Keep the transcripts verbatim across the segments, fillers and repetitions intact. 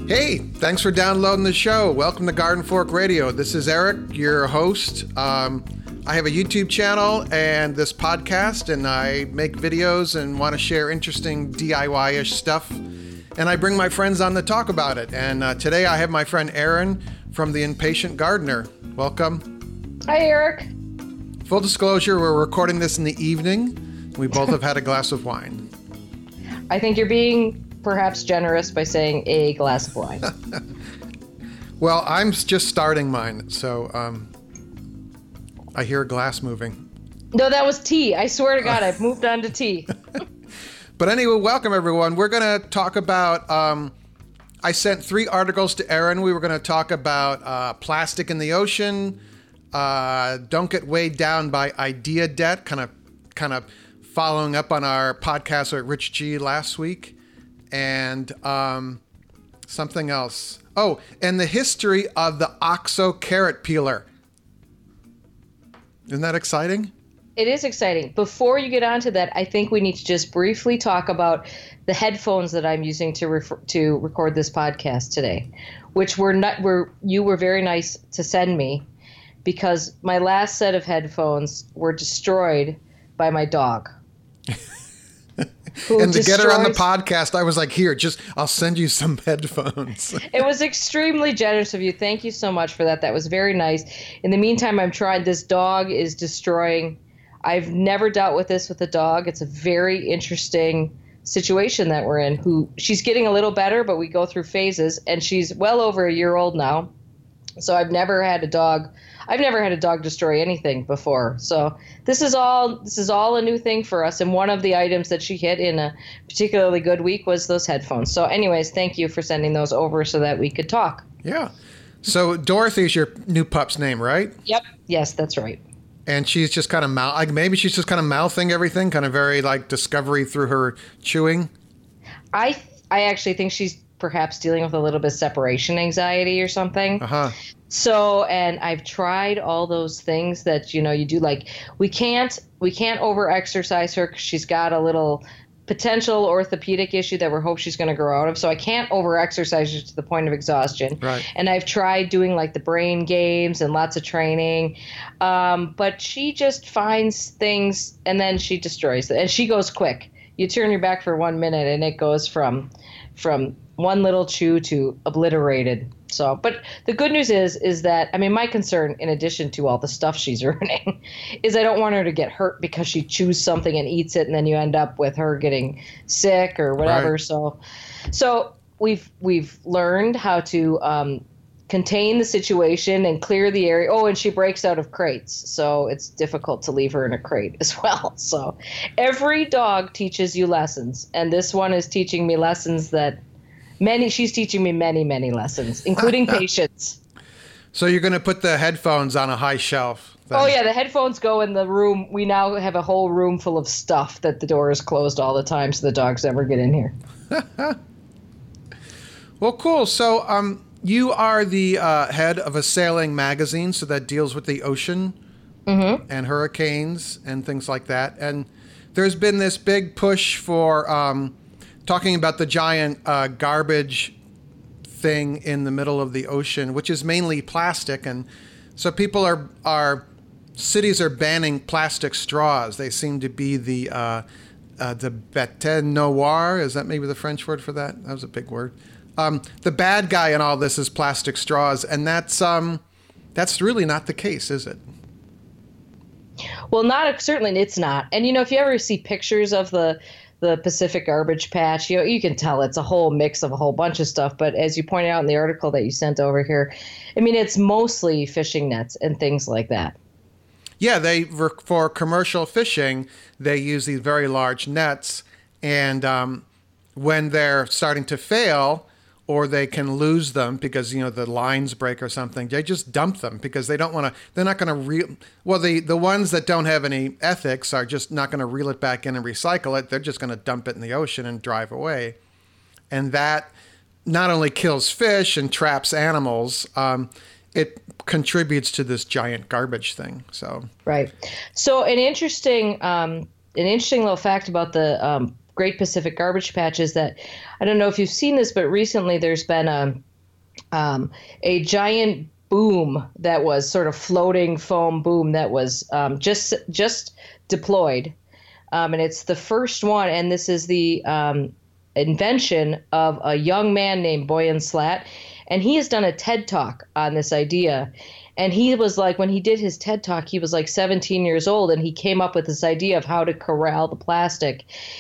Hey, thanks for downloading the show. Welcome to Garden Fork Radio. This is Eric, your host. Um, I have a YouTube channel and this podcast, and I make videos and want to share interesting D I Y-ish stuff. And I bring my friends on to talk about it. And uh, today I have my friend Erin from The Impatient Gardener. Welcome. Hi, Eric. Full disclosure, we're recording this in the evening. We both have had a glass of wine. I think you're being perhaps generous by saying a glass of wine. Well, I'm just starting mine, so um, I hear a glass moving. No, that was tea. I swear to God, I've moved on to tea. But anyway, welcome everyone. We're going to talk about, um, I sent three articles to Erin. We were going to talk about uh, plastic in the ocean, uh, don't get weighed down by idea debt, kind of kind of following up on our podcast with Rich G last week. And um, something else. Oh, and the history of the OXO carrot peeler. Isn't that exciting? It is exciting. Before you get onto that, I think we need to just briefly talk about the headphones that I'm using to refer, to record this podcast today, which were not were you were very nice to send me, because my last set of headphones were destroyed by my dog. And to get her on the podcast, I was like, here, just, I'll send you some headphones. It was extremely generous of you. Thank you so much for that. That was very nice. In the meantime, I'm trying, this dog is destroying, I've never dealt with this with a dog. It's a very interesting situation that we're in. Who she's getting a little better, but we go through phases, and she's well over a year old now. So I've never had a dog. I've never had a dog destroy anything before. So this is all this is all a new thing for us. And one of the items that she hit in a particularly good week was those headphones. So anyways, thank you for sending those over so that we could talk. Yeah. So Dorothy's your new pup's name, right? Yep. Yes, that's right. And she's just kind of mouth, like maybe she's just kind of mouthing everything, kind of very like discovery through her chewing. I I actually think she's perhaps dealing with a little bit of separation anxiety or something. Uh-huh. So, and I've tried all those things that, you know, you do, like, we can't, we can't over exercise her because she's got a little potential orthopedic issue that we hope she's going to grow out of. So I can't over exercise her to the point of exhaustion. Right. And I've tried doing like the brain games and lots of training. Um, but she just finds things and then she destroys it. And she goes quick. You turn your back for one minute and it goes from, from one little chew to obliterated. So, but the good news is, is that, I mean, my concern, in addition to all the stuff she's earning, is I don't want her to get hurt because she chews something and eats it, and then you end up with her getting sick or whatever. Right. So, so we've we've learned how to um, contain the situation and clear the area. Oh, and she breaks out of crates, so it's difficult to leave her in a crate as well. So, every dog teaches you lessons, and this one is teaching me lessons that. Many, she's teaching me many, many lessons, including patience. So you're going to put the headphones on a high shelf then. Oh, yeah, the headphones go in the room. We now have a whole room full of stuff that the door is closed all the time so the dogs never get in here. Well, cool. So um, you are the uh, head of a sailing magazine, so that deals with the ocean mm-hmm. and hurricanes and things like that. And there's been this big push for... Um, talking about the giant uh, garbage thing in the middle of the ocean, which is mainly plastic. And so people are, are cities are banning plastic straws. They seem to be the, uh, uh, the bête noire. Is that maybe the French word for that? That was a big word. Um, the bad guy in all this is plastic straws. And that's, um, that's really not the case, is it? Well, not certainly it's not. And, you know, if you ever see pictures of the, the Pacific garbage patch, you know, you can tell it's a whole mix of a whole bunch of stuff. But as you pointed out in the article that you sent over here, I mean, it's mostly fishing nets and things like that. Yeah, they for commercial fishing, they use these very large nets. And um, when they're starting to fail, or they can lose them because, you know, the lines break or something, they just dump them because they don't want to, they're not going to reel, well, the, the ones that don't have any ethics are just not going to reel it back in and recycle it. They're just going to dump it in the ocean and drive away. And that not only kills fish and traps animals, um, it contributes to this giant garbage thing. So, right. So an interesting, um, an interesting little fact about the, um, Great Pacific Garbage Patch is that, I don't know if you've seen this, but recently there's been a, um, a giant boom that was sort of floating foam boom that was um, just just deployed. Um, and it's the first one, and this is the um, invention of a young man named Boyan Slat. And he has done a TED Talk on this idea. And he was like, when he did his TED Talk, he was like seventeen years old, and he came up with this idea of how to corral the plastic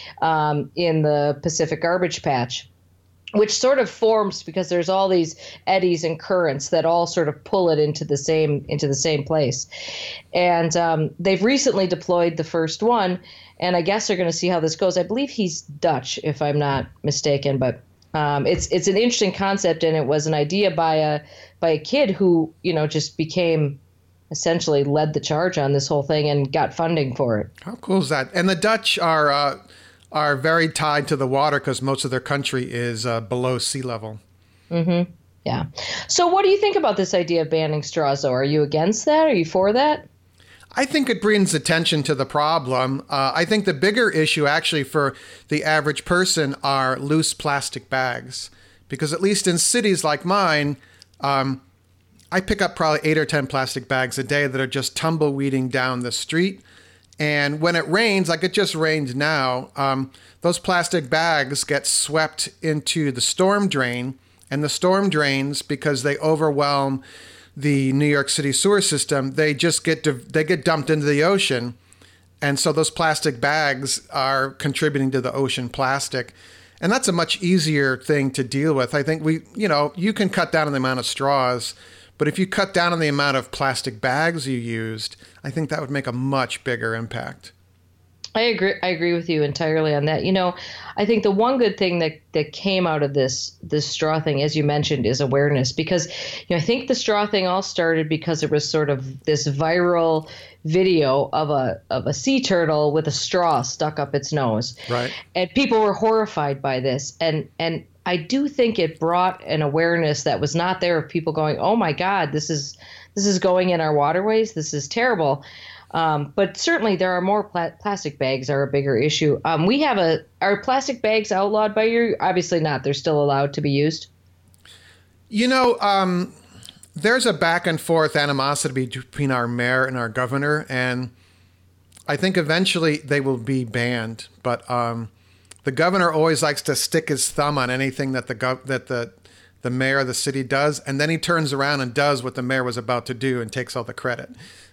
um, in the Pacific Garbage Patch, which sort of forms because there's all these eddies and currents that all sort of pull it into the same into the same place. And um, they've recently deployed the first one, and I guess they're going to see how this goes. I believe he's Dutch, if I'm not mistaken, but um, it's it's an interesting concept, and it was an idea by a by a kid who, you know, just became essentially led the charge on this whole thing and got funding for it. How cool is that? And the Dutch are uh, are very tied to the water because most of their country is uh, below sea level. Mm-hmm. Yeah. So what do you think about this idea of banning straws, though? Are you against that? Are you for that? I think it brings attention to the problem. Uh, I think the bigger issue actually for the average person are loose plastic bags. Because at least in cities like mine, um, I pick up probably eight or ten plastic bags a day that are just tumbleweeding down the street. And when it rains, like it just rained now, um, those plastic bags get swept into the storm drain. And the storm drains, because they overwhelm the New York City sewer system, they just get to, they get dumped into the ocean. And so those plastic bags are contributing to the ocean plastic. And that's a much easier thing to deal with. I think we, you know, you can cut down on the amount of straws, but if you cut down on the amount of plastic bags you used, I think that would make a much bigger impact. I agree. I agree with you entirely on that. You know, I think the one good thing that, that came out of this this straw thing, as you mentioned, is awareness. Because, you know, I think the straw thing all started because there was sort of this viral video of a of a sea turtle with a straw stuck up its nose, right? And people were horrified by this. And and I do think it brought an awareness that was not there of people going, "Oh my God, this is this is going in our waterways. This is terrible." Um, but certainly there are more pla- plastic bags are a bigger issue. Um, we have a, are plastic bags outlawed by you? Obviously not. They're still allowed to be used. You know, um, there's a back and forth animosity between our mayor and our governor, and I think eventually they will be banned. But um, the governor always likes to stick his thumb on anything that the gov- that the the mayor of the city does, and then he turns around and does what the mayor was about to do and takes all the credit.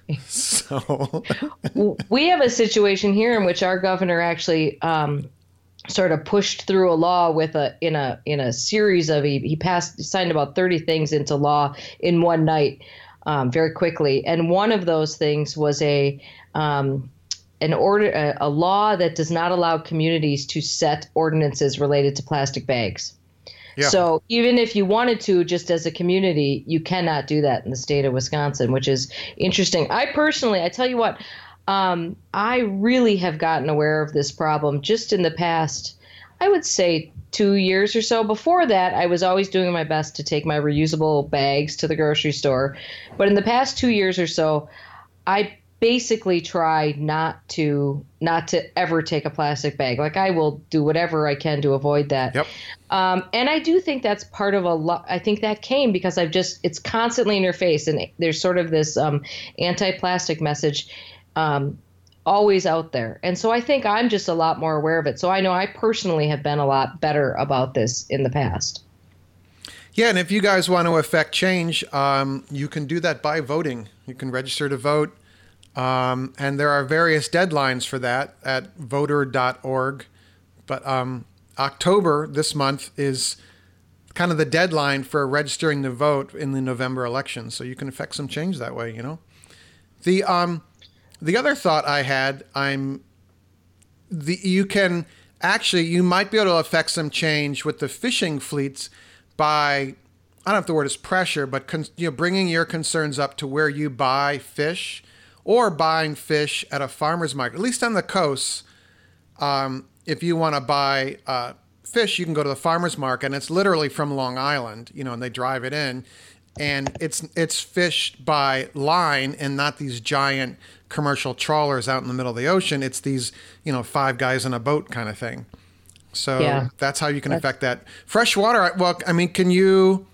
So we have a situation here in which our governor actually um, sort of pushed through a law with a in a in a series of he, he passed signed about thirty things into law in one night um, very quickly, and one of those things was a um, an order a, a law that does not allow communities to set ordinances related to plastic bags. Yeah. So even if you wanted to, just as a community, you cannot do that in the state of Wisconsin, which is interesting. I personally, I tell you what, um, I really have gotten aware of this problem just in the past, I would say two years or so. Before that, I was always doing my best to take my reusable bags to the grocery store. But in the past two years or so, I basically try not to not to ever take a plastic bag. Like I will do whatever I can to avoid that. Yep. Um, and I do think that's part of a lot. I think that came because I've just it's constantly in your face, and there's sort of this um, anti-plastic message um, always out there. And so I think I'm just a lot more aware of it. So I know I personally have been a lot better about this in the past. Yeah, and if you guys want to affect change, um, you can do that by voting. You can register to vote. Um, and there are various deadlines for that at voter dot org. But um, October this month is kind of the deadline for registering to vote in the November election. So you can affect some change that way, you know. The um, the other thought I had, I'm the you can actually you might be able to affect some change with the fishing fleets by, I don't know if the word is pressure, but con- you know, bringing your concerns up to where you buy fish. Or buying fish at a farmer's market, at least on the coast. Um, if you want to buy uh, fish, you can go to the farmer's market, and it's literally from Long Island, you know, and they drive it in, and it's it's fished by line and not these giant commercial trawlers out in the middle of the ocean. It's these, you know, five guys in a boat kind of thing. So Yeah. that's how you can affect that. Fresh water, well, I mean, can you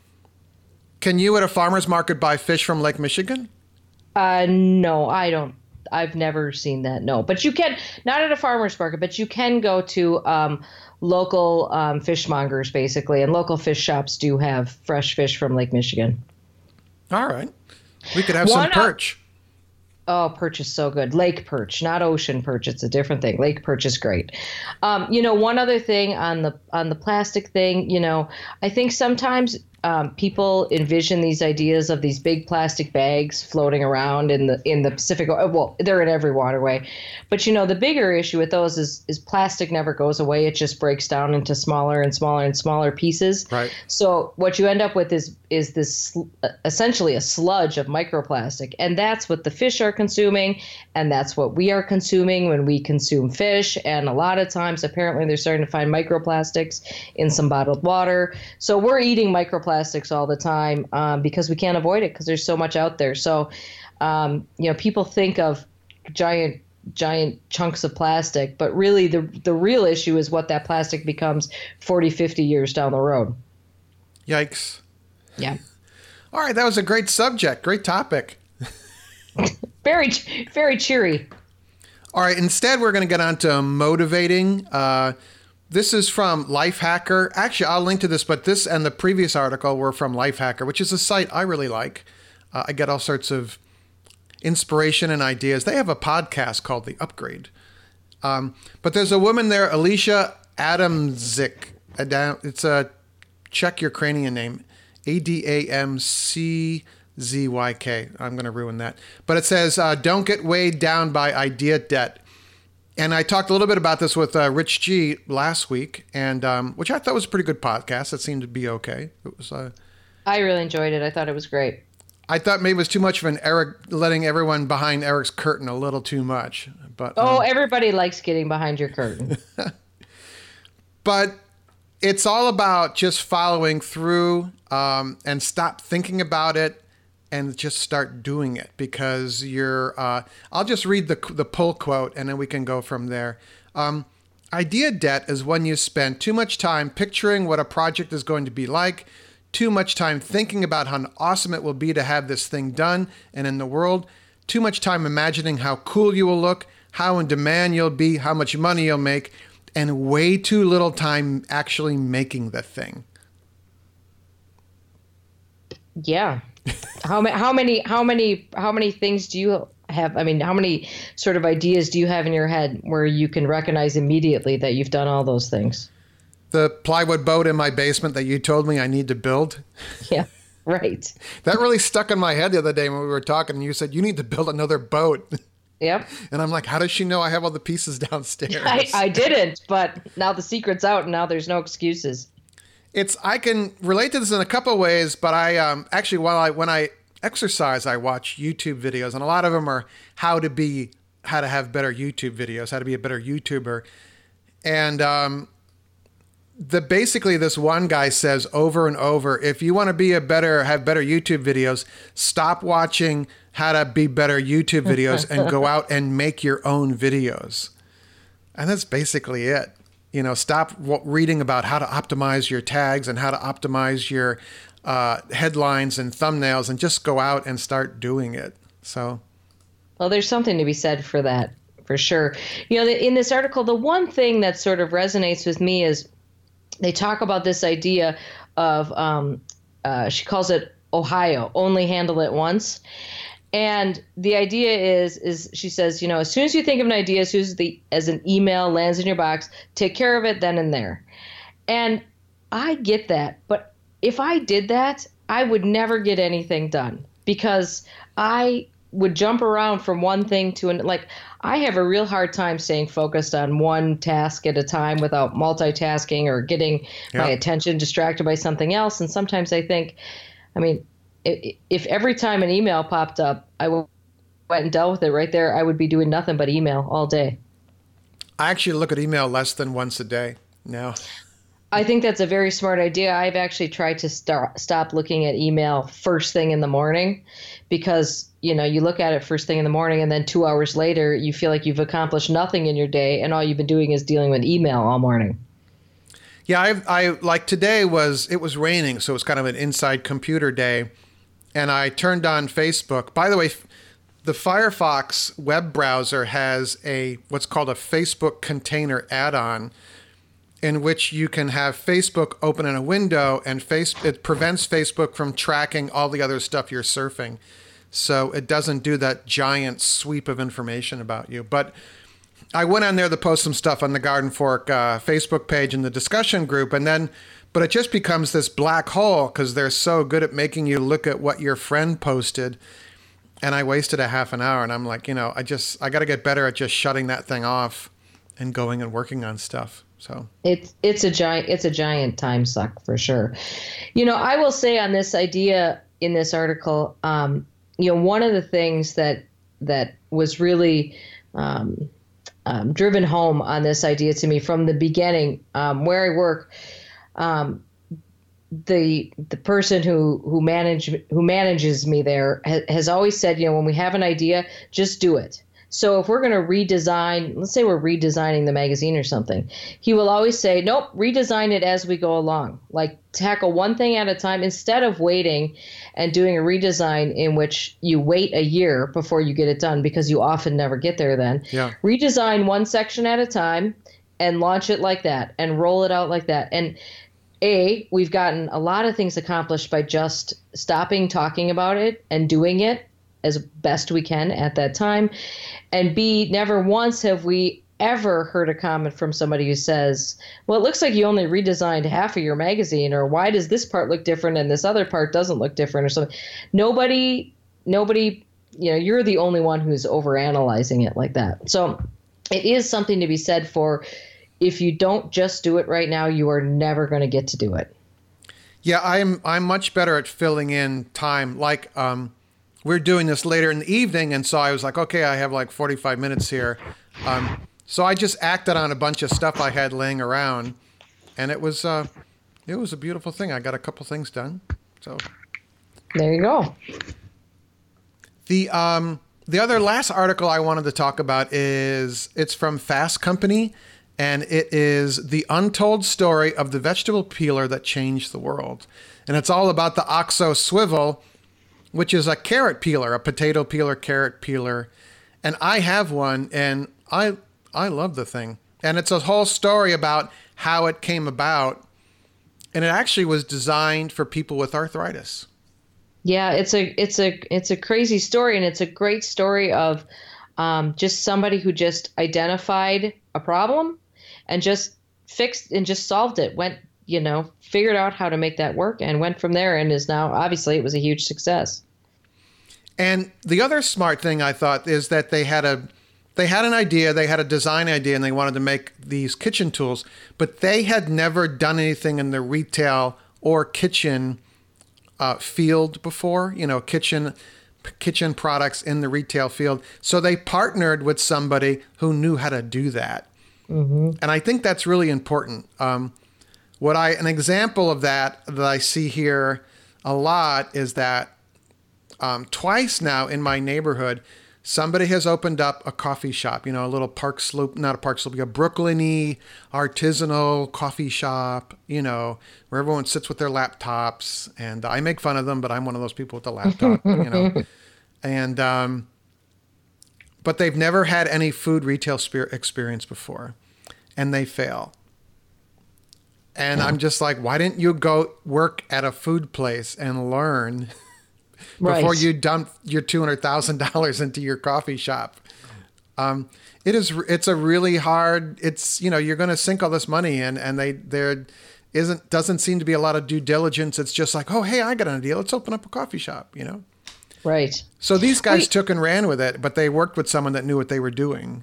can you at a farmer's market buy fish from Lake Michigan? Uh, no, I don't. I've never seen that. No, but you can, not at a farmer's market, but you can go to um, local um, fishmongers basically, and local fish shops do have fresh fish from Lake Michigan. All right. We could have One some o- perch. Oh, perch is so good. Lake perch, not ocean perch. It's a different thing. Lake perch is great. Um, you know, one other thing on the on the plastic thing, you know, I think sometimes um, people envision these ideas of these big plastic bags floating around in the in the Pacific. Well, they're in every waterway, but you know, the bigger issue with those is is plastic never goes away. It just breaks down into smaller and smaller and smaller pieces. Right. So what you end up with is is this sl- essentially a sludge of microplastic, and that's what the fish are consuming, and that's what we are consuming when we consume fish. And a lot of times, apparently, they're starting to find microplastics in some bottled water. So we're eating microplastics all the time um, because we can't avoid it because there's so much out there. So, um, you know, people think of giant giant chunks of plastic, but really the the real issue is what that plastic becomes forty, fifty years down the road. Yikes. Yeah. All right, that was a great subject, great topic. Very, very cheery. All right, instead we're going to get on to motivating. Uh, this is from Lifehacker. Actually, I'll link to this, but this and the previous article were from Lifehacker, which is a site I really like. Uh, I get all sorts of inspiration and ideas. They have a podcast called The Upgrade. Um, but there's a woman there, Alicia Adamczyk. It's a, check your cranium name, A D A M C Z Y K. I'm going to ruin that. But it says, uh, don't get weighed down by idea debt. And I talked a little bit about this with uh, Rich G last week, and um, which I thought was a pretty good podcast. It seemed to be okay. It was. Uh, I really enjoyed it. I thought it was great. I thought maybe it was too much of an Eric, letting everyone behind Eric's curtain a little too much. But Oh, um, everybody likes getting behind your curtain. But it's all about just following through um, and stop thinking about it and just start doing it, because you're, uh, I'll just read the, the pull quote and then we can go from there. Um, idea debt is when you spend too much time picturing what a project is going to be like, too much time thinking about how awesome it will be to have this thing done and in the world, too much time imagining how cool you will look, how in demand you'll be, how much money you'll make, and way too little time actually making the thing. Yeah. How many? How many? How many? How many things do you have? I mean, how many sort of ideas do you have in your head where you can recognize immediately that you've done all those things? The plywood boat in my basement that you told me I need to build. Yeah. Right. That really stuck in my head the other day when we were talking, and you said you need to build another boat. Yep. And I'm like, how does she know I have all the pieces downstairs? I, I didn't, but now the secret's out, and now there's no excuses. It's I can relate to this in a couple of ways, but I um, actually while I when I exercise, I watch YouTube videos, and a lot of them are how to be how to have better YouTube videos, how to be a better YouTuber, and um, the basically this one guy says over and over, if you want to be a better have better YouTube videos, stop watching how to be better YouTube videos and go out and make your own videos, and that's basically it. You know, stop w- reading about how to optimize your tags and how to optimize your uh, headlines and thumbnails, and just go out and start doing it. So, well, there's something to be said for that, for sure. You know, in this article, the one thing that sort of resonates with me is they talk about this idea of, um, uh, she calls it Ohio, only handle it once. And the idea is, is she says, you know, as soon as you think of an idea, as soon as the as an email lands in your box, take care of it then and there. And I get that, but if I did that, I would never get anything done, because I would jump around from one thing to an like I have a real hard time staying focused on one task at a time without multitasking or getting Yeah. my attention distracted by something else. And sometimes I think, I mean, if every time an email popped up, I went and dealt with it right there, I would be doing nothing but email all day. I actually look at email less than once a day now. I think that's a very smart idea. I've actually tried to start, stop looking at email first thing in the morning, because, you know, you look at it first thing in the morning and then two hours later, you feel like you've accomplished nothing in your day, and all you've been doing is dealing with email all morning. Yeah, I, I like today was it was raining, so it was kind of an inside computer day, and I turned on Facebook. By the way, the Firefox web browser has a what's called a Facebook container add-on, in which you can have Facebook open in a window, and face it prevents Facebook from tracking all the other stuff you're surfing, so it doesn't do that giant sweep of information about you. But I went on there to post some stuff on the Garden Fork uh, Facebook page in the discussion group, and then, but it just becomes this black hole because they're so good at making you look at what your friend posted. And I wasted a half an hour, and I'm like, you know, I just, I got to get better at just shutting that thing off and going and working on stuff. So it's it's a giant it's a giant time suck for sure. You know, I will say on this idea in this article, um, you know, one of the things that that was really um, Um, driven home on this idea to me from the beginning, um, where I work. Um, the the person who who manage who manages me there ha, has always said, you know, when we have an idea, just do it. So if we're going to redesign, let's say we're redesigning the magazine or something, he will always say, nope, redesign it as we go along. Like tackle one thing at a time instead of waiting and doing a redesign in which you wait a year before you get it done because you often never get there then. Yeah. Redesign one section at a time and launch it like that and roll it out like that. And A, we've gotten a lot of things accomplished by just stopping talking about it and doing it as best we can at that time. And B, never once have we ever heard a comment from somebody who says, well, it looks like you only redesigned half of your magazine, or why does this part look different and this other part doesn't look different, or something. Nobody, nobody, you know, you're the only one who's overanalyzing it like that. So it is something to be said for, if you don't just do it right now, you are never going to get to do it. Yeah, I'm I'm much better at filling in time. Like, um, we're doing this later in the evening, and so I was like, okay, I have like forty-five minutes here. Um, so I just acted on a bunch of stuff I had laying around, and it was uh, it was a beautiful thing. I got a couple things done. So there you go. The um, the other last article I wanted to talk about is it's from Fast Company, and it is the untold story of the vegetable peeler that changed the world, and it's all about the OXO Swivel, which is a carrot peeler, a potato peeler, carrot peeler. And I have one, and I I love the thing. And it's a whole story about how it came about. And it actually was designed for people with arthritis. Yeah, it's a it's a it's a crazy story, and it's a great story of um, just somebody who just identified a problem and just fixed and just solved it. Went, you know, figured out how to make that work and went from there, and is now, obviously it was a huge success. And the other smart thing I thought is that they had a they had an idea, they had a design idea, and they wanted to make these kitchen tools, but they had never done anything in the retail or kitchen uh, field before, you know, kitchen kitchen products in the retail field. So they partnered with somebody who knew how to do that. Mm-hmm. And I think that's really important. Um, what I an example of that that I see here a lot is that um, twice now in my neighborhood, somebody has opened up a coffee shop, you know, a little Park Slope, not a Park Slope, a Brooklyn-y artisanal coffee shop, you know, where everyone sits with their laptops. And I make fun of them, but I'm one of those people with the laptop, you know. And, um, but they've never had any food retail spe- experience before, and they fail. And I'm just like, why didn't you go work at a food place and learn before right. you dump your two hundred thousand dollars into your coffee shop? Um, it is, it's a really hard, it's, you know, you're going to sink all this money in, and they, there isn't, doesn't seem to be a lot of due diligence. It's just like, oh, hey, I got an idea. Let's open up a coffee shop, you know? Right. So these guys Wait. took and ran with it, but they worked with someone that knew what they were doing.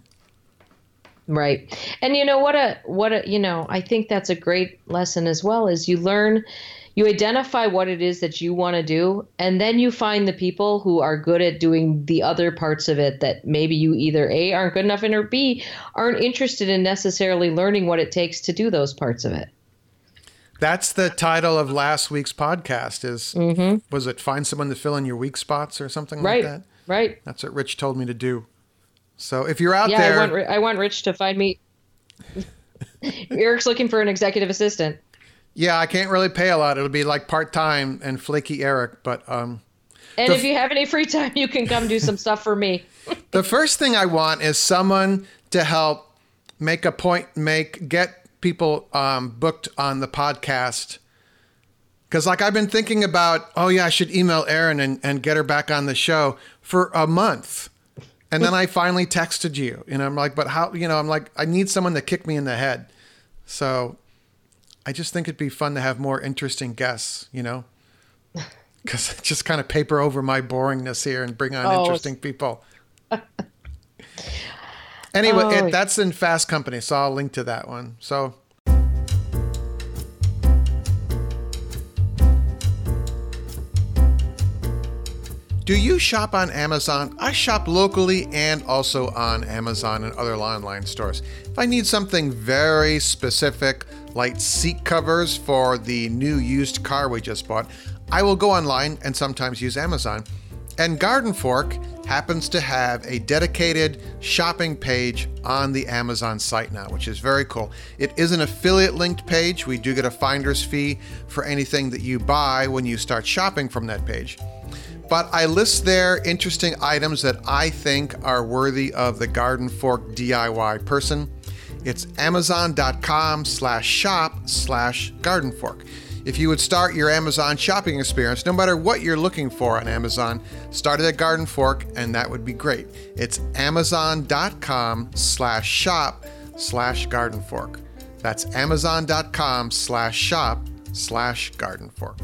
Right. And you know, what a, what a, you know, I think that's a great lesson as well, is you learn, you identify what it is that you want to do, and then you find the people who are good at doing the other parts of it that maybe you either A, aren't good enough in, or B, aren't interested in necessarily learning what it takes to do those parts of it. That's the title of last week's podcast is, mm-hmm. was it Find Someone to Fill in Your Weak Spots or something right, like that? Right. That's what Rich told me to do. So if you're out yeah, there. I want, I want Rich to find me. Eric's looking for an executive assistant. Yeah, I can't really pay a lot. It'll be like part-time and flaky Eric, but um And the if you have any free time, you can come do some stuff for me. The first thing I want is someone to help make a point, make get people um, booked on the podcast. Because like I've been thinking about, oh yeah, I should email Erin and, and get her back on the show for a month. And then I finally texted you, and I'm like, but how, you know, I'm like, I need someone to kick me in the head. So I just think it'd be fun to have more interesting guests, you know, because just kind of paper over my boringness here and bring on oh. interesting people. Anyway, oh. it, that's in Fast Company, so I'll link to that one. So. Do you shop on Amazon? I shop locally and also on Amazon and other online stores. If I need something very specific, like seat covers for the new used car we just bought, I will go online and sometimes use Amazon. And Garden Fork happens to have a dedicated shopping page on the Amazon site now, which is very cool. It is an affiliate linked page. We do get a finder's fee for anything that you buy when you start shopping from that page. But I list there interesting items that I think are worthy of the Garden Fork D I Y person. It's amazon.com slash shop slash Garden Fork. If you would start your Amazon shopping experience, no matter what you're looking for on Amazon, start it at Garden Fork, and that would be great. It's amazon.com slash shop slash Garden Fork. That's amazon.com slash shop slash Garden Fork.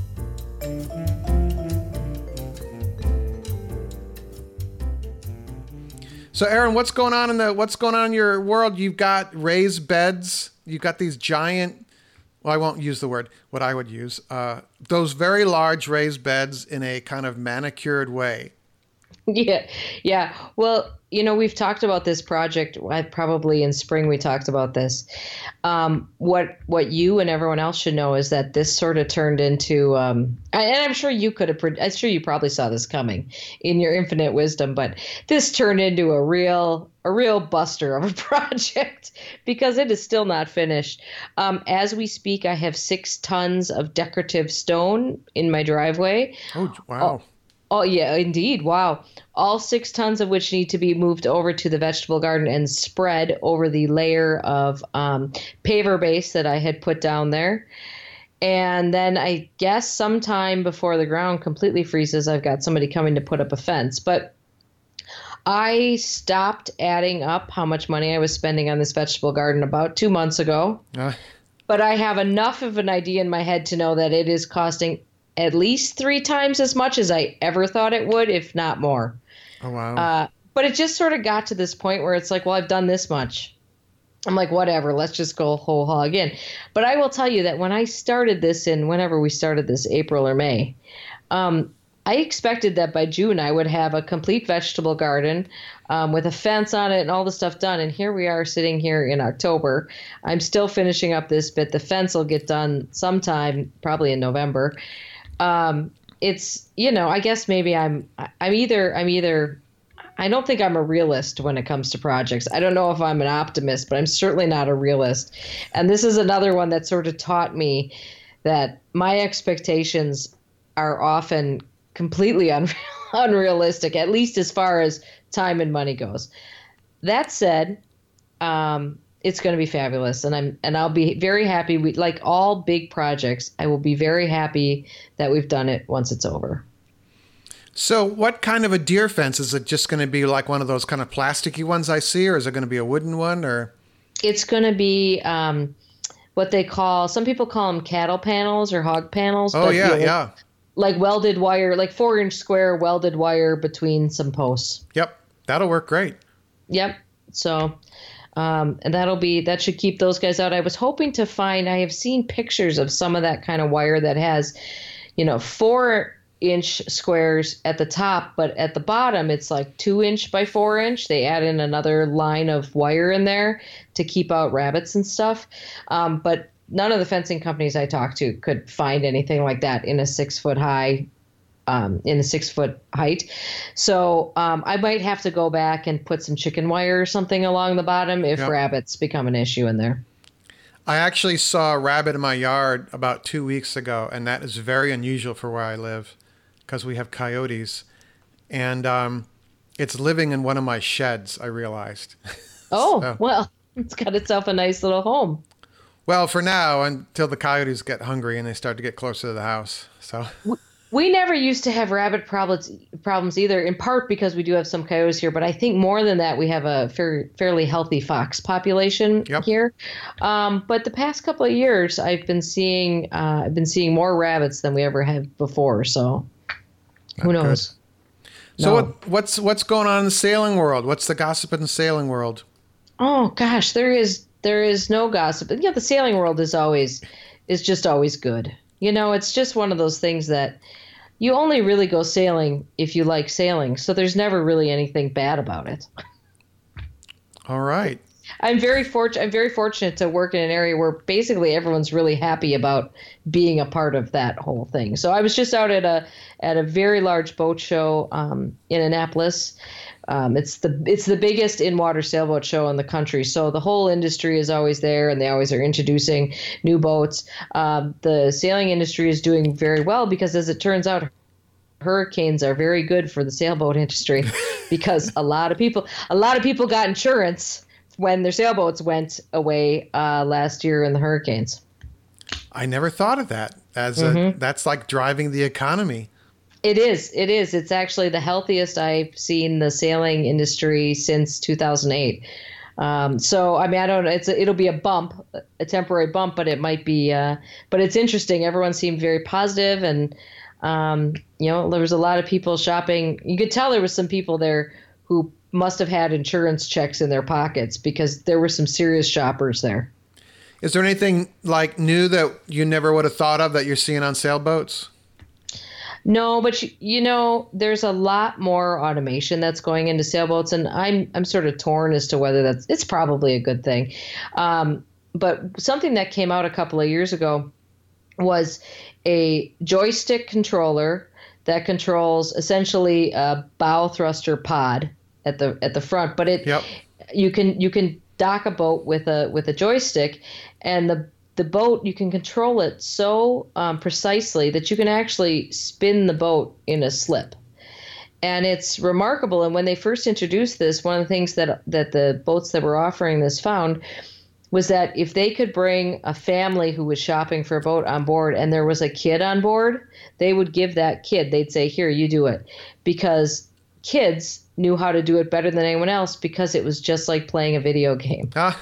So, Erin, what's going on in the what's going on in your world? You've got raised beds. You've got these giant. Well, I won't use the word. What I would use, uh, those very large raised beds in a kind of manicured way. Yeah, yeah. Well, you know, we've talked about this project. Probably in spring we talked about this. Um, what what you and everyone else should know is that this sort of turned into, um, and I'm sure you could have. I'm sure you probably saw this coming in your infinite wisdom, but this turned into a real a real buster of a project because it is still not finished. Um, as we speak, I have six tons of decorative stone in my driveway. Oh wow. Oh, Oh, yeah, indeed. Wow. All six tons of which need to be moved over to the vegetable garden and spread over the layer of um, paver base that I had put down there. And then I guess sometime before the ground completely freezes, I've got somebody coming to put up a fence. But I stopped adding up how much money I was spending on this vegetable garden about two months ago. Uh. But I have enough of an idea in my head to know that it is costing at least three times as much as I ever thought it would, if not more. Oh, wow. Uh, but it just sort of got to this point where it's like, well, I've done this much. I'm like, whatever, let's just go whole hog in. But I will tell you that when I started this in whenever we started this, April or May, um, I expected that by June I would have a complete vegetable garden um, with a fence on it and all the stuff done. And here we are sitting here in October. I'm still finishing up this bit. The fence will get done sometime, probably in November. Um, it's, you know, I guess maybe I'm, I'm either, I'm either, I don't think I'm a realist when it comes to projects. I don't know if I'm an optimist, but I'm certainly not a realist. And this is another one that sort of taught me that my expectations are often completely un- unrealistic, at least as far as time and money goes. That said, um, it's going to be fabulous, and I'm and I'll be very happy. We, like all big projects, I will be very happy that we've done it once it's over. So, what kind of a deer fence is it? Just going to be like one of those kind of plasticky ones I see, or is it going to be a wooden one? Or it's going to be um, what they call. Some people call them cattle panels or hog panels. Oh but, yeah, you know, yeah. Like welded wire, like four inch square welded wire between some posts. Yep, that'll work great. Yep. So. Um, and that'll be, that should keep those guys out. I was hoping to find, I have seen pictures of some of that kind of wire that has, you know, four inch squares at the top, but at the bottom, it's like two inch by four inch. They add in another line of wire in there to keep out rabbits and stuff. Um, but none of the fencing companies I talked to could find anything like that in a six foot high Um, in a six foot height. So um, I might have to go back and put some chicken wire or something along the bottom if yep. rabbits become an issue in there. I actually saw a rabbit in my yard about two weeks ago, and that is very unusual for where I live because we have coyotes. And um, it's living in one of my sheds, I realized. Oh, so, well, it's got itself a nice little home. Well, for now, until the coyotes get hungry and they start to get closer to the house. So we never used to have rabbit problems problems either, in part because we do have some coyotes here, but I think more than that, we have a fair, fairly healthy fox population yep. here. Um, but the past couple of years, I've been seeing uh, I've been seeing more rabbits than we ever have before. So who Not knows? Good. So no. what, what's what's going on in the sailing world? What's the gossip in the sailing world? Oh gosh, there is there is no gossip. Yeah, the sailing world is always is just always good. You know, it's just one of those things that you only really go sailing if you like sailing. So there's never really anything bad about it. All right. I'm very fortunate. I'm very fortunate to work in an area where basically everyone's really happy about being a part of that whole thing. So I was just out at a at a very large boat show um, in Annapolis. Um, it's the it's the biggest in-water sailboat show in the country. So the whole industry is always there, and they always are introducing new boats. Um, the sailing industry is doing very well because, as it turns out, hurricanes are very good for the sailboat industry because a lot of people a lot of people got insurance when their sailboats went away uh, last year in the hurricanes. I never thought of that as Mm-hmm. a, that's like driving the economy. It is. It is. It's actually the healthiest I've seen the sailing industry since two thousand eight. Um, so, I mean, I don't know. It's a, it'll be a bump, a temporary bump, but it might be. Uh, but it's interesting. Everyone seemed very positive, and um, you know, there was a lot of people shopping. You could tell there was some people there who must have had insurance checks in their pockets because there were some serious shoppers there. Is there anything like new that you never would have thought of that you're seeing on sailboats? No, but you, you know, there's a lot more automation that's going into sailboats, and I'm I'm sort of torn as to whether that's it's probably a good thing. Um, but something that came out a couple of years ago was a joystick controller that controls essentially a bow thruster pod at the at the front, but it Yep. you can you can dock a boat with a with a joystick, and the the boat, you can control it so um, precisely that you can actually spin the boat in a slip. And it's remarkable. And when they first introduced this, one of the things that that the boats that were offering this found was that if they could bring a family who was shopping for a boat on board and there was a kid on board, they would give that kid, they'd say, here, you do it. Because kids knew how to do it better than anyone else because it was just like playing a video game. Ah.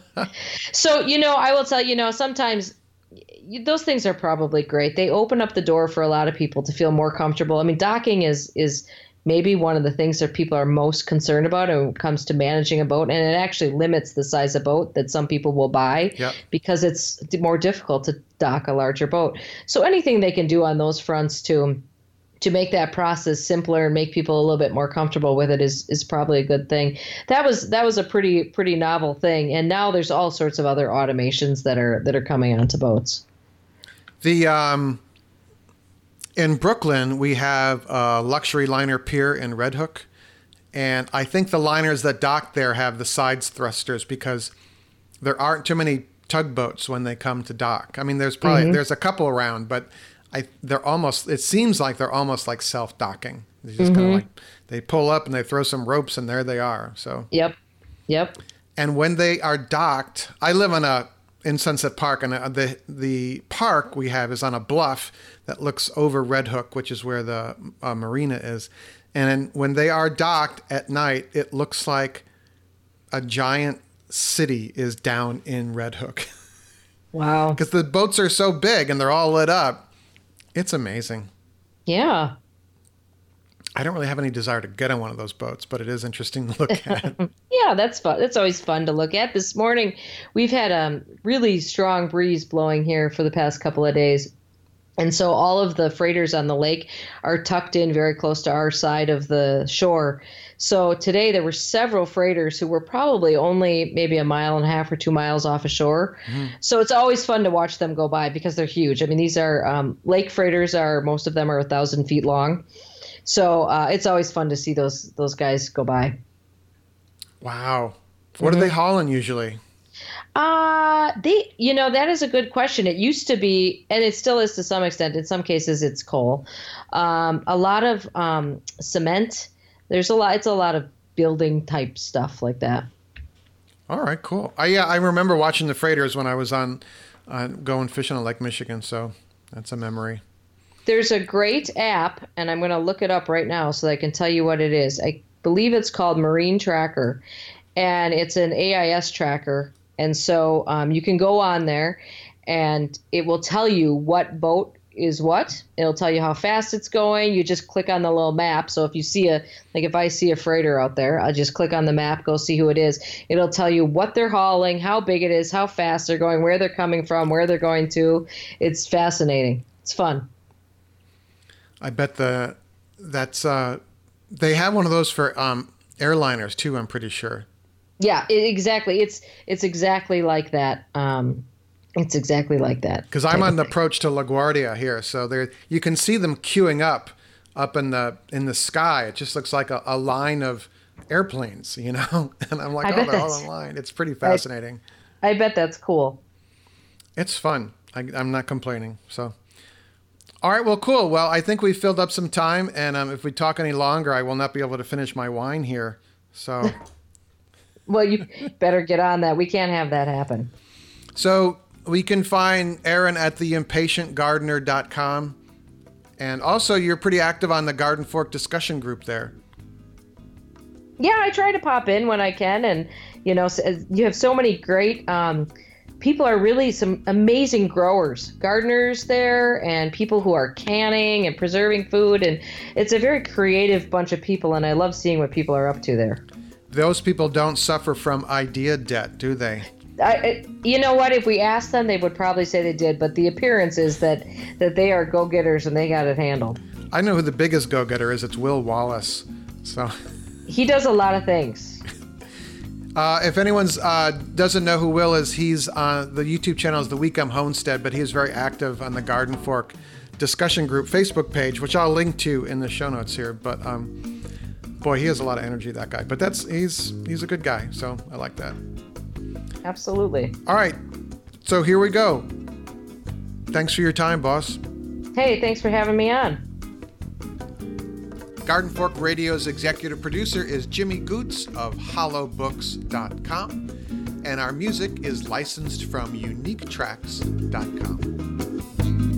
So, you know, I will tell you, you know, sometimes those things are probably great. They open up the door for a lot of people to feel more comfortable. I mean, docking is is maybe one of the things that people are most concerned about when it comes to managing a boat. And it actually limits the size of boat that some people will buy Yep. because it's more difficult to dock a larger boat. So anything they can do on those fronts to to make that process simpler and make people a little bit more comfortable with it is is probably a good thing. That was that was a pretty pretty novel thing, and now there's all sorts of other automations that are that are coming onto boats. The um, in Brooklyn we have a luxury liner pier in Red Hook, and I think the liners that dock there have the sides thrusters because there aren't too many tugboats when they come to dock. I mean, there's probably Mm-hmm. there's a couple around, but I, they're almost, it seems like they're almost like self-docking. They just Mm-hmm. kind of like, they pull up and they throw some ropes and there they are. So, Yep, yep. and when they are docked, I live on a, in Sunset Park, and the, the park we have is on a bluff that looks over Red Hook, which is where the uh, marina is. And when they are docked at night, it looks like a giant city is down in Red Hook. Wow. Because the boats are so big and they're all lit up. It's amazing. Yeah. I don't really have any desire to get on one of those boats, but it is interesting to look at. Yeah, that's fun. That's always fun to look at. This morning, we've had a really strong breeze blowing here for the past couple of days. And so all of the freighters on the lake are tucked in very close to our side of the shore. So today there were several freighters who were probably only maybe a mile and a half or two miles off ashore. Mm. So it's always fun to watch them go by because they're huge. I mean, these are um, lake freighters are most of them are a thousand feet long. So uh, it's always fun to see those those guys go by. Wow. What mm-hmm. are they hauling usually? Uh, they, you know, that is a good question. It used to be, and it still is to some extent. In some cases, it's coal. Um, a lot of um, cement. There's a lot. It's a lot of building type stuff like that. All right, cool. I yeah, I remember watching the freighters when I was on, uh, going fishing on Lake Michigan. So that's a memory. There's a great app, and I'm going to look it up right now so that I can tell you what it is. I believe it's called Marine Tracker, and it's an A I S tracker. And so um, you can go on there, and it will tell you what boat is what. It'll tell you how fast it's going. You just click on the little map. So if you see a, like if I see a freighter out there, I'll just click on the map, go see who it is. It'll tell you what they're hauling, how big it is, how fast they're going, where they're coming from, where they're going to. It's fascinating. It's fun. I bet the that's uh, they have one of those for um, airliners too. I'm pretty sure. Yeah, it, exactly. It's it's exactly like that. Um, it's exactly like that. Because I'm on the approach to LaGuardia here, so there you can see them queuing up, up in the in the sky. It just looks like a, a line of airplanes, you know. And I'm like, I oh, bet they're all that's- in line. It's pretty fascinating. I, I bet that's cool. It's fun. I, I'm not complaining. So, all right, well, cool. Well, I think we filled up some time, and um, if we talk any longer, I will not be able to finish my wine here. So. Well, you better get on that. We can't have that happen. So we can find Erin at the impatient gardener dot com. And also, you're pretty active on the Garden Fork discussion group there. Yeah, I try to pop in when I can. And, you know, you have so many great um, people are really some amazing growers, gardeners there, and people who are canning and preserving food. And it's a very creative bunch of people. And I love seeing what people are up to there. Those people don't suffer from idea debt, do they? I, you know what? If we asked them, they would probably say they did. But the appearance is that, that they are go-getters and they got it handled. I know who the biggest go-getter is. It's Will Wallace. So he does a lot of things. uh, if anyone's uh, doesn't know who Will is, he's on the YouTube channel is The Weekum Homestead, but he is very active on the Garden Fork discussion group Facebook page, which I'll link to in the show notes here. But um, boy, he has a lot of energy, that guy. But that's he's he's a good guy, so I like that. Absolutely. All right, so here we go. Thanks for your time, boss. Hey, thanks for having me on. Garden Fork Radio's executive producer is Jimmy Goots of hollow books dot com, and our music is licensed from unique tracks dot com.